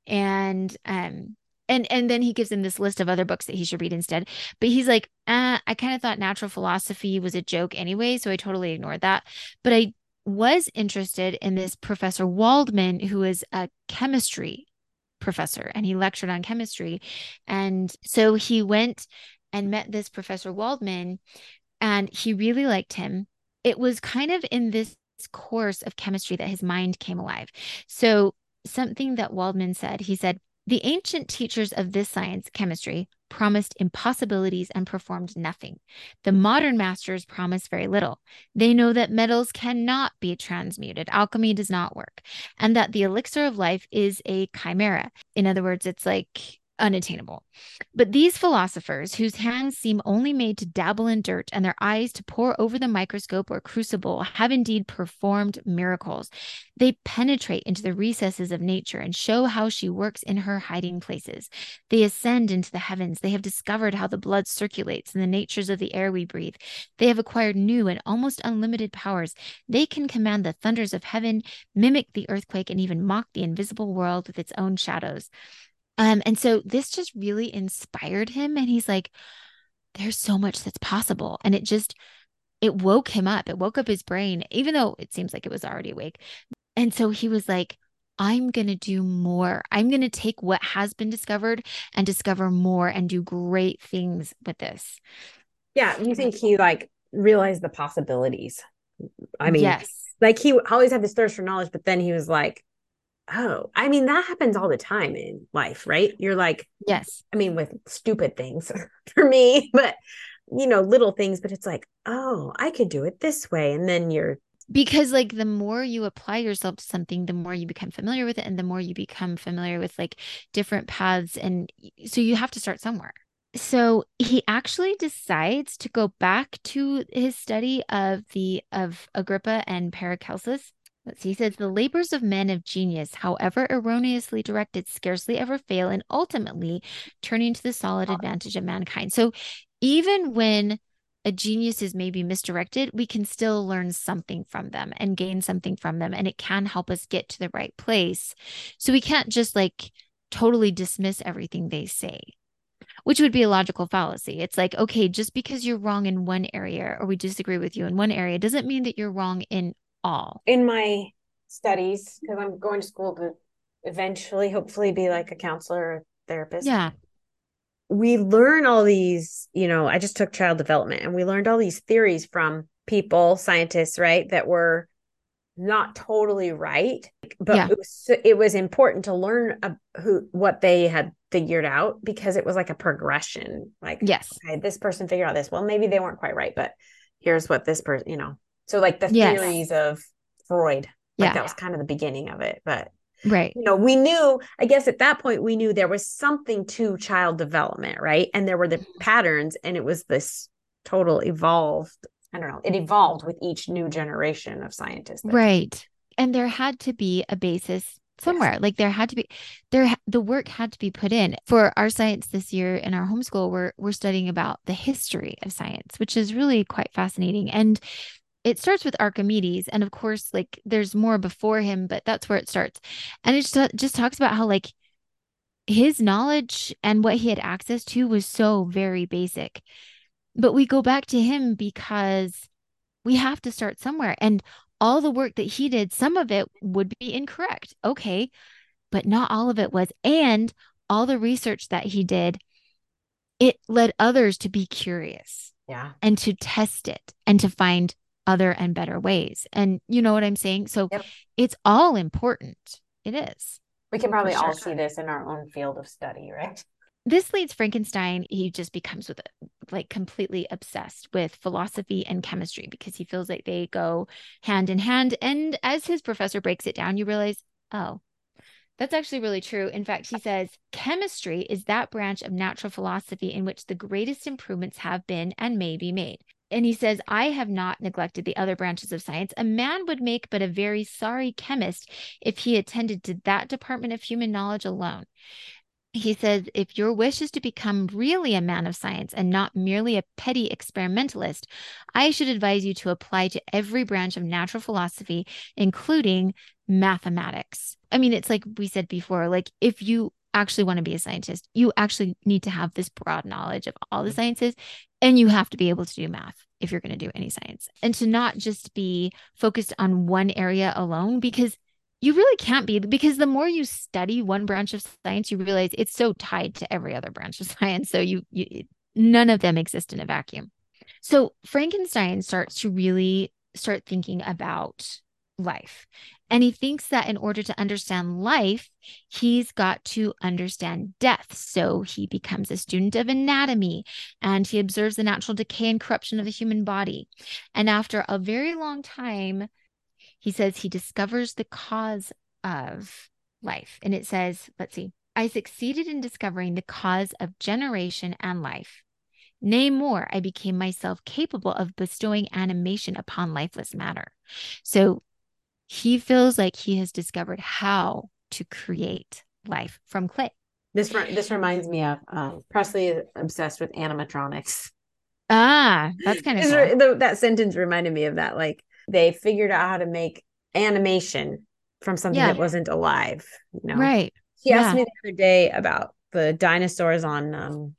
And um and and then he gives him this list of other books that he should read instead. But he's like, uh, I kind of thought natural philosophy was a joke anyway, so I totally ignored that. But I was interested in this Professor Waldman, who is a chemistry professor, and he lectured on chemistry. And so he went and met this Professor Waldman and he really liked him. It was kind of in this course of chemistry that his mind came alive. So, something that Waldman said, he said, the ancient teachers of this science, chemistry, promised impossibilities and performed nothing. The modern masters promise very little. They know that metals cannot be transmuted, alchemy does not work, and that the elixir of life is a chimera. In other words, it's like unattainable. But these philosophers, whose hands seem only made to dabble in dirt and their eyes to pore over the microscope or crucible, have indeed performed miracles. They penetrate into the recesses of nature and show how she works in her hiding places. They ascend into the heavens. They have discovered how the blood circulates in the natures of the air we breathe. They have acquired new and almost unlimited powers. They can command the thunders of heaven, mimic the earthquake, and even mock the invisible world with its own shadows. Um, and so this just really inspired him. And he's like, there's so much that's possible. And it just, it woke him up. It woke up his brain, even though it seems like it was already awake. And so he was like, I'm going to do more. I'm going to take what has been discovered and discover more and do great things with this. Yeah. You think he like realized the possibilities? I mean, yes. Like he always had this thirst for knowledge, but then he was like, oh, I mean, that happens all the time in life, right? You're like, yes, I mean, with stupid things for me, but you know, little things, but it's like, oh, I could do it this way. And then you're, because like the more you apply yourself to something, the more you become familiar with it, and the more you become familiar with like different paths. And so you have to start somewhere. So he actually decides to go back to his study of the of Agrippa and Paracelsus. Let's see, he says the labors of men of genius, however erroneously directed, scarcely ever fail in ultimately turning to the solid advantage of mankind. So even when a genius is maybe misdirected, we can still learn something from them and gain something from them, and it can help us get to the right place. So we can't just like totally dismiss everything they say, which would be a logical fallacy. It's like, okay, just because you're wrong in one area or we disagree with you in one area doesn't mean that you're wrong in all. in my studies, because I'm going to school to eventually, hopefully, be like a counselor or therapist. Yeah. We learn all these, you know, I just took child development and we learned all these theories from people, scientists, right, that were not totally right, but Yeah. it was it was important to learn uh, who what they had figured out, because it was like a progression. Like, Yes. okay, this person figured out this. Well, maybe they weren't quite right, but here's what this person, you know. So like the Yes. theories of Freud, like Yeah. that was kind of the beginning of it. But Right. you know, we knew, I guess at that point we knew there was something to child development, right? And there were the patterns, and it was this total evolved, I don't know, it evolved with each new generation of scientists. Right. And there had to be a basis somewhere. Yes. Like there had to be there the work had to be put in. For our science this year in our homeschool, we're we're studying about the history of science, which is really quite fascinating. And it starts with Archimedes, and of course, like there's more before him, but that's where it starts. And it just, just talks about how like his knowledge and what he had access to was so very basic. But we go back to him because we have to start somewhere. And all the work that he did, some of it would be incorrect. Okay. But not all of it was. And all the research that he did, it led others to be curious. Yeah. And to test it and to find other and better ways. And you know what I'm saying? So yep. It's all important. It is. We can probably sure. all see this in our own field of study, right? This leads Frankenstein. He just becomes with like completely obsessed with philosophy and chemistry because he feels like they go hand in hand. And as his professor breaks it down, you realize, oh, that's actually really true. In fact, he says, chemistry is that branch of natural philosophy in which the greatest improvements have been and may be made. And he says, I have not neglected the other branches of science. A man would make but a very sorry chemist if he attended to that department of human knowledge alone. He says, if your wish is to become really a man of science and not merely a petty experimentalist, I should advise you to apply to every branch of natural philosophy, including mathematics. I mean, it's like we said before, like if you actually want to be a scientist, you actually need to have this broad knowledge of all the sciences, and you have to be able to do math if you're going to do any science, and to not just be focused on one area alone, because you really can't be, because the more you study one branch of science, you realize it's so tied to every other branch of science. So you, you none of them exist in a vacuum. So Frankenstein starts to really start thinking about life. And he thinks that in order to understand life, he's got to understand death. So he becomes a student of anatomy, and he observes the natural decay and corruption of the human body. And after a very long time, he says he discovers the cause of life. And it says, let's see, I succeeded in discovering the cause of generation and life. Nay, more, I became myself capable of bestowing animation upon lifeless matter. So he feels like he has discovered how to create life from clay. This re- this reminds me of um, Presley is obsessed with animatronics. Ah, that's kind of It's cool. re- the- that sentence reminded me of that. Like they figured out how to make animation from something Yeah, that wasn't alive. You know, right. she asked Yeah. me the other day about the dinosaurs on um,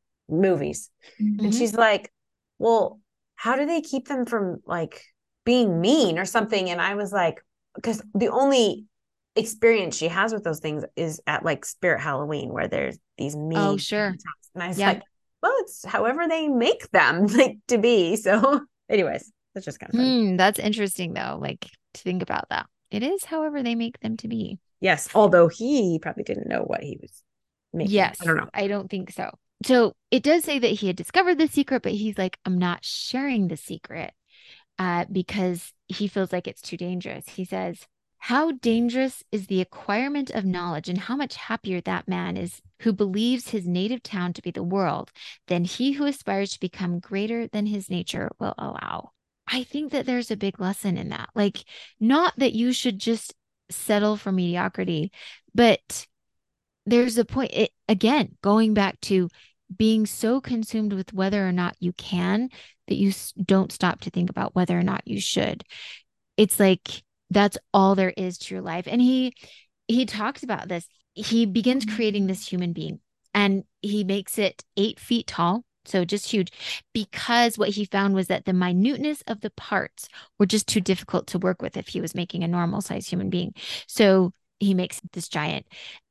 movies, and Hmm. she's like, "Well, how do they keep them from like being mean or something?" And I was like, "Because the only experience she has with those things is at like Spirit Halloween, where there's these Oh, mean sure. animatronics." And I was Yeah. like, "Well, it's however they make them like to be." So, anyways, that's just kind of funny. Hmm, that's interesting though, like to think about that. It is however they make them to be. Yes, although he probably didn't know what he was making. I Yes, don't know. I don't think so. So it does say that he had discovered the secret, but he's like, I'm not sharing the secret uh, because he feels like it's too dangerous. He says, how dangerous is the acquirement of knowledge, and how much happier that man is who believes his native town to be the world than he who aspires to become greater than his nature will allow. I think that there's a big lesson in that. Like, not that you should just settle for mediocrity, but there's a point, it, again, going back to being so consumed with whether or not you can that you don't stop to think about whether or not you should. It's like that's all there is to your life. And he he talks about this. He begins creating this human being, and he makes it eight feet tall, so just huge, because what he found was that the minuteness of the parts were just too difficult to work with if he was making a normal size human being. So he makes this giant.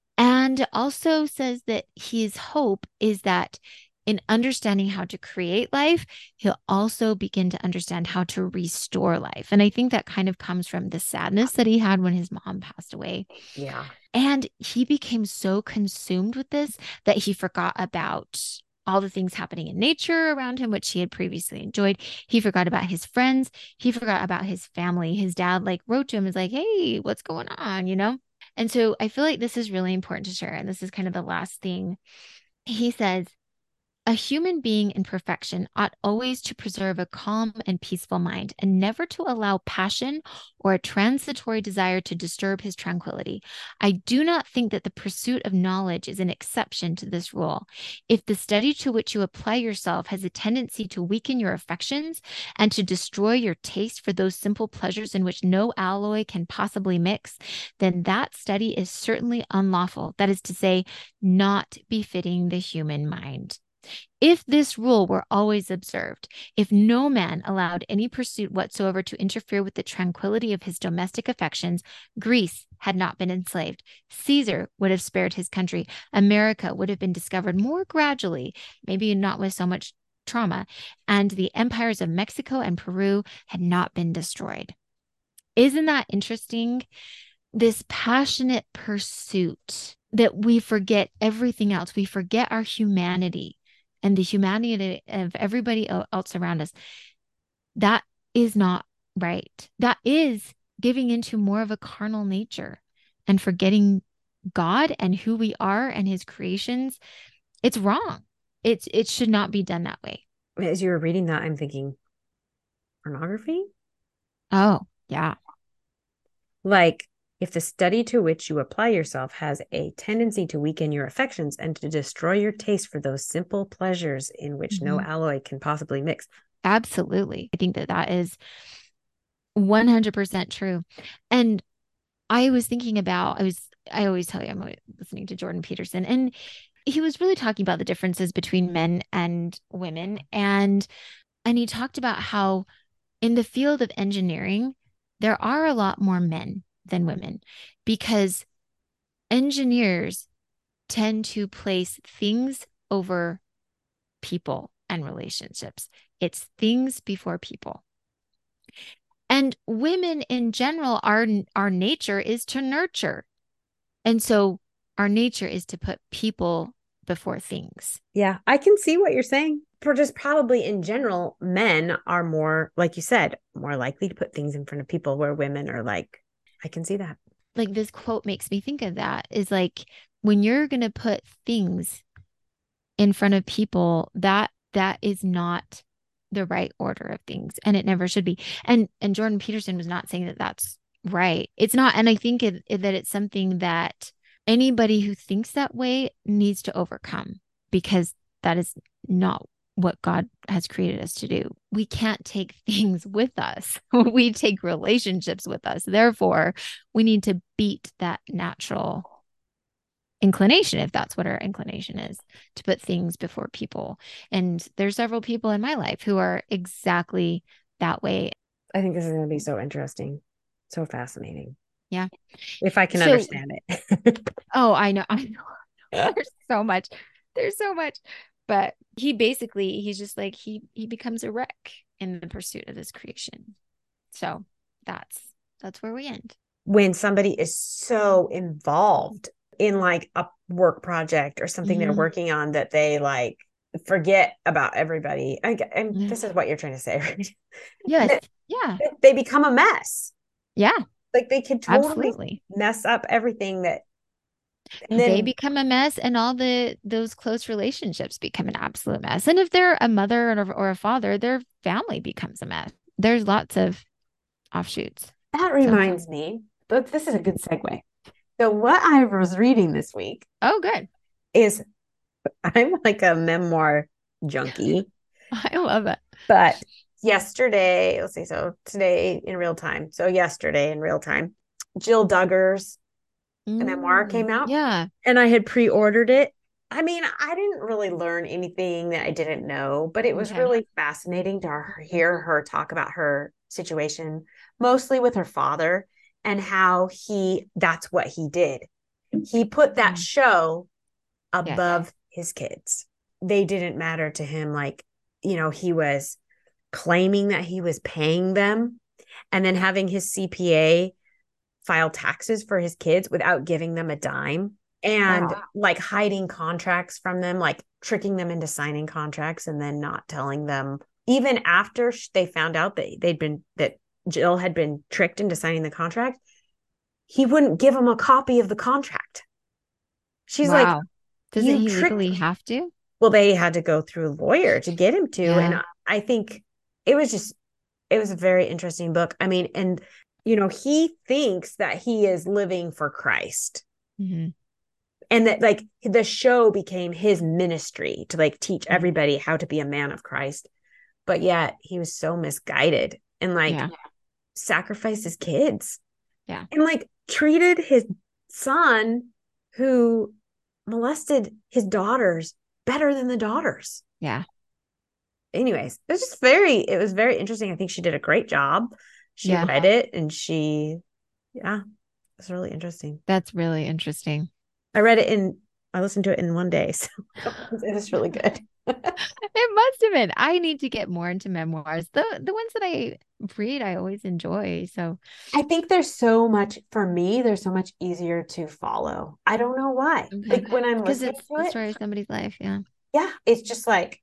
And also says that his hope is that in understanding how to create life, he'll also begin to understand how to restore life. And I think that kind of comes from the sadness that he had when his mom passed away. Yeah. And he became so consumed with this that he forgot about all the things happening in nature around him, which he had previously enjoyed. He forgot about his friends. He forgot about his family. His dad like wrote to him, is like, hey, what's going on? You know? And so I feel like this is really important to share. And this is kind of the last thing. He says, a human being in perfection ought always to preserve a calm and peaceful mind, and never to allow passion or a transitory desire to disturb his tranquility. I do not think that the pursuit of knowledge is an exception to this rule. If the study to which you apply yourself has a tendency to weaken your affections and to destroy your taste for those simple pleasures in which no alloy can possibly mix, then that study is certainly unlawful. That is to say, not befitting the human mind. If this rule were always observed, if no man allowed any pursuit whatsoever to interfere with the tranquility of his domestic affections, Greece had not been enslaved. Caesar would have spared his country. America would have been discovered more gradually, maybe not with so much trauma, and the empires of Mexico and Peru had not been destroyed. Isn't that interesting? This passionate pursuit that we forget everything else. We forget our humanity and the humanity of everybody else around us. That is not right. That is giving into more of a carnal nature and forgetting God and who we are and his creations. It's wrong. It's it should not be done that way. As you were reading that, I'm thinking pornography? Oh, yeah. Like, if the study to which you apply yourself has a tendency to weaken your affections and to destroy your taste for those simple pleasures in which no Mhm. alloy can possibly mix. Absolutely. I think that that is one hundred percent true. And I was thinking about, I was, I always tell you, I'm listening to Jordan Peterson, and he was really talking about the differences between men and women. And, and he talked about how in the field of engineering, there are a lot more men than women because engineers tend to place things over people and relationships. It's things before people. And women in general, our our nature is to nurture. And so our nature is to put people before things. Yeah, I can see what you're saying. For just probably in general, men are more, like you said, more likely to put things in front of people, where women are like, I can see that. Like this quote makes me think of that, is like when you're going to put things in front of people, that that is not the right order of things, and it never should be. And and Jordan Peterson was not saying that that's right. It's not. And I think it, it, that it's something that anybody who thinks that way needs to overcome, because that is not what God has created us to do. We can't take things with us. We take relationships with us. Therefore, we need to beat that natural inclination, if that's what our inclination is, to put things before people. And there's several people in my life who are exactly that way. I think this is going to be so interesting, so fascinating. Yeah. If I can So, understand it. Oh, I know. I know. There's so much. There's so much. But he basically, he's just like, he he becomes a wreck in the pursuit of his creation. So that's that's where we end. When somebody is so involved in like a work project or something mm-hmm. they're working on, that they like forget about everybody. I, and mm-hmm. this is what you're trying to say, right? Yes. That, yeah. They become a mess. Yeah. Like they could totally Absolutely. mess up everything that and then, they become a mess, and all the those close relationships become an absolute mess. And if they're a mother or, or a father, their family becomes a mess. There's lots of offshoots. That reminds so. me, but this is a good segue. So what I was reading this week. Oh, good. Is I'm like a memoir junkie. I love it. But yesterday, let's see, so today in real time. So yesterday in real time, Jill Duggar's mm, memoir came out. Yeah. And I had pre-ordered it. I mean, I didn't really learn anything that I didn't know, but it was okay. really fascinating to hear her talk about her situation, mostly with her father, and how he, that's what he did. He put that mm. show above yeah. his kids. They didn't matter to him. Like, you know, he was claiming that he was paying them, and then having his C P A file taxes for his kids without giving them a dime, and wow. like hiding contracts from them, like tricking them into signing contracts and then not telling them, even after they found out that they'd been, that Jill had been tricked into signing the contract, he wouldn't give them a copy of the contract. She's wow. like, doesn't he legally have to? Well, they had to go through a lawyer to get him to. Yeah. And I think it was just, it was a very interesting book. I mean, and, you know, he thinks that he is living for Christ. Mm-hmm. And that like the show became his ministry to like teach everybody how to be a man of Christ. But yet he was so misguided and like yeah. sacrificed his kids. Yeah. And like treated his son who molested his daughters better than the daughters. Yeah. Anyways, it was just very, it was very interesting. I think she did a great job. She yeah. read it and she, yeah, it's really interesting. That's really interesting. I read it in, I listened to it in one day. So it was really good. It must have been. I need to get more into memoirs. The the ones that I read, I always enjoy. So I think there's so much, for me, they're so much easier to follow. I don't know why. Okay. Like when I'm listening it's to the it, story of somebody's life. Yeah. Yeah. It's just like,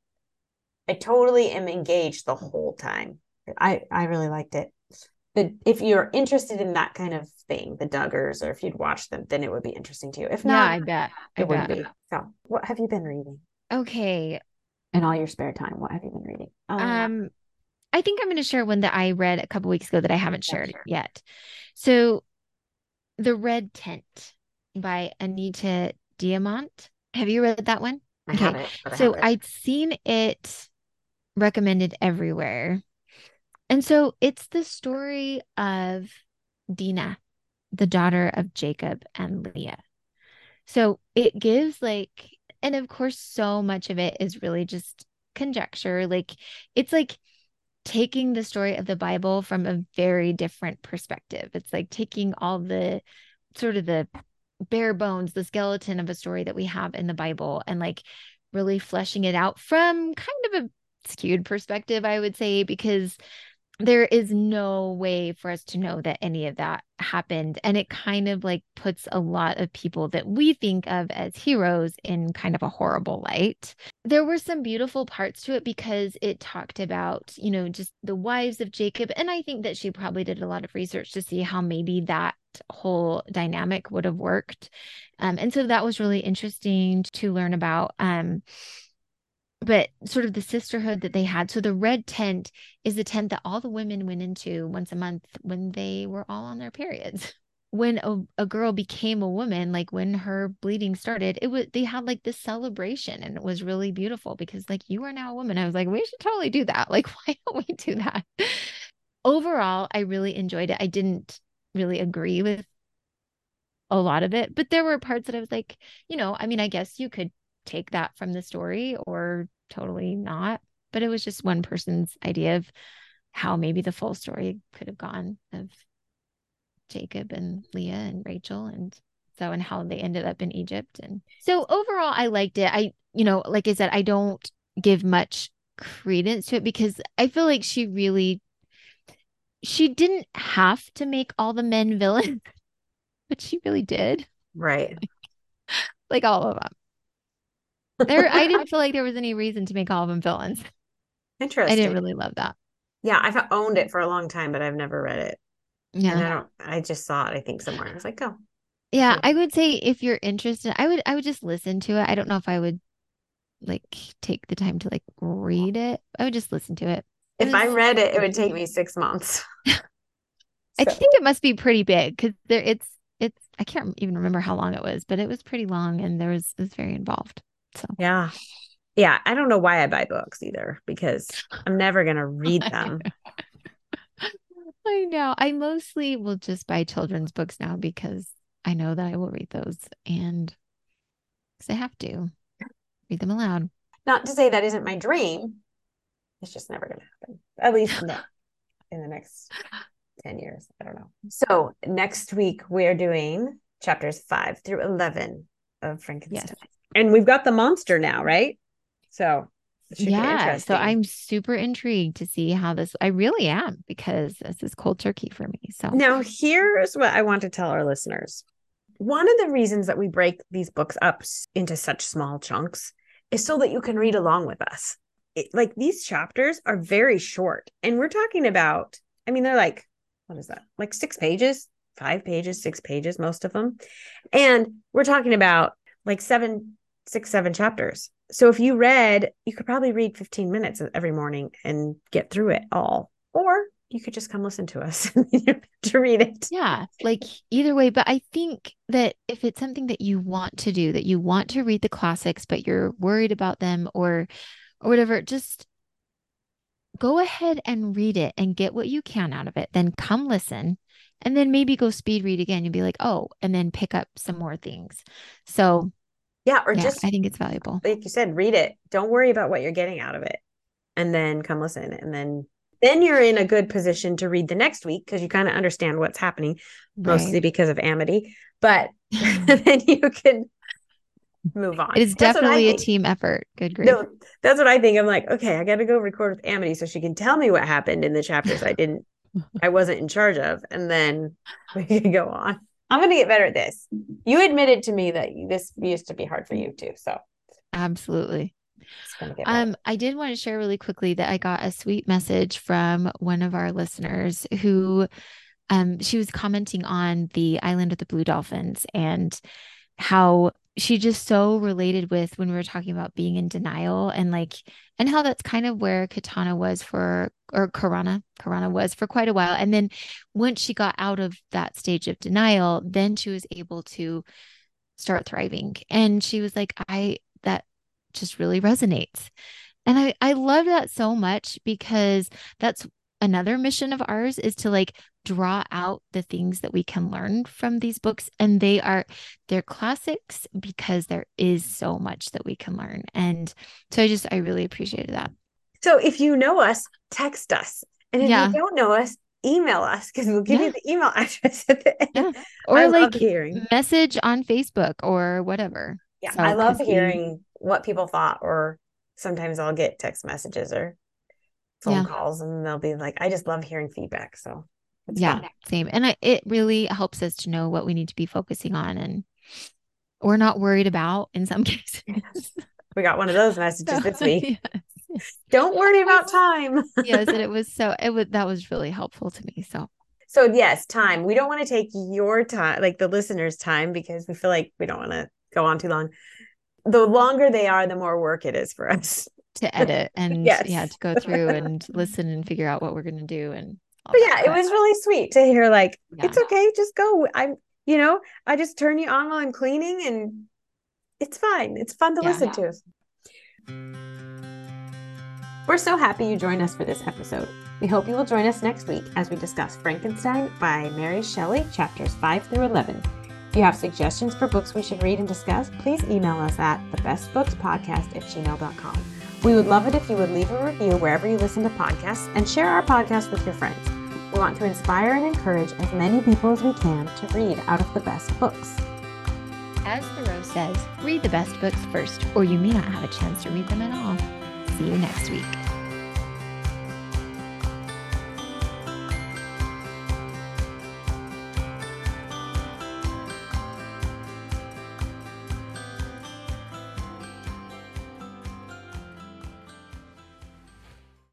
I totally am engaged the whole time. I, I really liked it. But if you're interested in that kind of thing, the Duggars, or if you'd watch them, then it would be interesting to you. If not, yeah, I bet. I it bet. would be. So what have you been reading? Okay. In all your spare time, what have you been reading? Um, um I think I'm going to share one that I read a couple weeks ago that I haven't shared sure. yet. So, The Red Tent by Anita Diamant. Have you read that one? I okay. haven't. I so haven't. I'd seen it recommended everywhere. And so it's the story of Dinah, the daughter of Jacob and Leah. So it gives like, and of course, so much of it is really just conjecture. Like it's like taking the story of the Bible from a very different perspective. It's like taking all the sort of the bare bones, the skeleton of a story that we have in the Bible, and like really fleshing it out from kind of a skewed perspective, I would say, because there is no way for us to know that any of that happened. And it kind of like puts a lot of people that we think of as heroes in kind of a horrible light. There were some beautiful parts to it because it talked about, you know, just the wives of Jacob. And I think that she probably did a lot of research to see how maybe that whole dynamic would have worked. Um, and so that was really interesting to learn about. Um, but sort of the sisterhood that they had. So the red tent is the tent that all the women went into once a month when they were all on their periods. When a, a girl became a woman, like when her bleeding started, it was they had like this celebration and it was really beautiful because like you are now a woman. I was like, we should totally do that. Like, why don't we do that? Overall, I really enjoyed it. I didn't really agree with a lot of it, but there were parts that I was like, you know, I mean, I guess you could take that from the story or totally not, but it was just one person's idea of how maybe the full story could have gone of Jacob and Leah and Rachel and so and how they ended up in Egypt. And so overall I liked it. I, you know, like I said, I don't give much credence to it because I feel like she really she didn't have to make all the men villains, but she really did. Right. Like all of them. There, I didn't feel like there was any reason to make all of them villains. I didn't Interesting. really love that. Yeah, I've owned it for a long time, but I've never read it. And Yeah. I don't, I just saw it, I think, somewhere. I was like, oh, Yeah, yeah. I would say if you're interested, I would I would just listen to it. I don't know if I would like take the time to like read it. I would just listen to it. It If I was read it, it would take me six months. I So, think it must be pretty big because there it's it's I can't even remember how long it was, but it was pretty long and there was it was very involved. So yeah. Yeah. I don't know why I buy books either because I'm never going to read them. I know. I mostly will just buy children's books now because I know that I will read those and because I have to read them aloud. Not to say that isn't my dream. It's just never going to happen. At least no, in the next ten years. I don't know. So next week we're doing chapters five through eleven of Frankenstein. Yes. And we've got the monster now, right? So it should get Yeah. So interesting. I'm super intrigued to see how this, I really am because this is cold turkey for me. So, Now, here's what I want to tell our listeners. One of the reasons that we break these books up into such small chunks is so that you can read along with us. It, like these chapters are very short, and we're talking about, I mean, they're like, what is that? Like six pages, five pages, six pages, most of them. And we're talking about like seven, six, seven chapters. So if you read, you could probably read fifteen minutes every morning and get through it all. Or you could just come listen to us to read it. yeah, like either way. But I think that if it's something that you want to do, that you want to read the classics, but you're worried about them or, or whatever, just go ahead and read it and get what you can out of it. Then come listen and then maybe go speed read again. You'll be like, oh, and then pick up some more things. So, Yeah, or yeah, just I think it's valuable. like you said, read it. Don't worry about what you're getting out of it. And then come listen. And then then you're in a good position to read the next week because you kind of understand what's happening, mostly Right. because of Amity. But then you can move on. It is That's what I definitely a think. team effort. Good grief. No, that's what I think. I'm like, okay, I got to go record with Amity so she can tell me what happened in the chapters I didn't, I wasn't in charge of, and then we can go on. I'm going to get better at this. You admitted to me that this used to be hard for you too, so Absolutely. it's going to get better. Um, I did want to share really quickly that I got a sweet message from one of our listeners who um she was commenting on the Island of the Blue Dolphins and how she just so related with when we were talking about being in denial and like and how that's kind of where Katana was for or Karana Karana was for quite a while. And then once she got out of that stage of denial, then she was able to start thriving. And she was like, I that just really resonates. And I I love that so much because that's another mission of ours is to like draw out the things that we can learn from these books and they are they're classics because there is so much that we can learn. And so I just I really appreciated that. So if you know us, text us. And if you Yeah. don't know us, email us because we'll give you Yeah. the email address at the end. Yeah. I Or love like hearing. message on Facebook or whatever. Yeah, I So, love because we, hearing what people thought, or sometimes I'll get text messages or phone Yeah. calls, and they'll be like, I just love hearing feedback. So it's Yeah, fun. same. And I, it really helps us to know what we need to be focusing on and we're not worried about in some cases. We got one of those messages So, this week. yes. Don't worry It was- about time. Yes, and it was so it was that was really helpful to me. So So yes, time. We don't want to take your time, like the listeners' time, because we feel like we don't want to go on too long. The longer they are, the more work it is for us to edit and Yes. yeah, to go through and listen and figure out what we're gonna do and all But that. yeah, it But was really sweet to hear like, Yeah. it's okay, just go. I'm, you know, I just turn you on while I'm cleaning and it's fine. It's fun to Yeah. listen to. We're so happy you joined us for this episode. We hope you will join us next week as we discuss Frankenstein by Mary Shelley, chapters five through eleven. If you have suggestions for books we should read and discuss, please email us at thebestbookspodcast at gmail dot com. We would love it if you would leave a review wherever you listen to podcasts and share our podcast with your friends. We want to inspire and encourage as many people as we can to read out of the best books. As Thoreau says, read the best books first, or you may not have a chance to read them at all. See you next week.